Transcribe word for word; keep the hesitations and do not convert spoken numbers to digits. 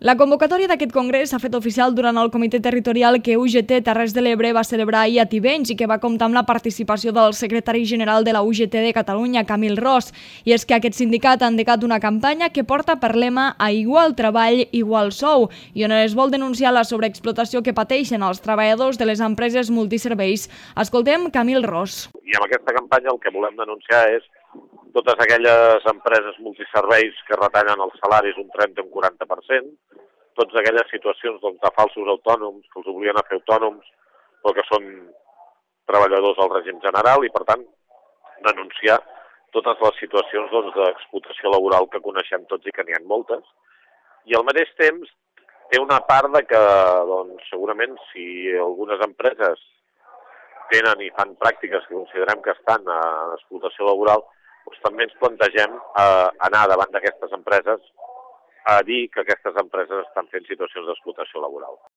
La convocatòria d'aquest congrés s'ha fet oficial durant el comitè territorial que U G T Terres de l'Ebre va celebrar ahir a Tivenys i que va comptar amb la participació del secretari general de la U G T de Catalunya, Camil Ros. I és que aquest sindicat ha endegat una campanya que porta per lema a igual treball, igual sou, i on es vol denunciar la sobreexplotació que pateixen els treballadors de les empreses multiserveis. Escoltem Camil Ros. I amb aquesta campanya el que volem denunciar és totes aquelles empreses multiserveis que retallen els salaris un trenta o un quaranta per cent, totes aquelles situacions doncs, de falsos autònoms que els obliguen a fer autònoms però que són treballadors del règim general i, per tant, denunciar totes les situacions doncs, d'explotació laboral que coneixem tots i que n'hi ha moltes. I al mateix temps té una part de que doncs, segurament si algunes empreses tenen i fan pràctiques que considerem que estan en explotació laboral, doncs també ens plantegem eh, anar davant d'aquestes empreses a dir que aquestes empreses estan fent situacions d'explotació laboral.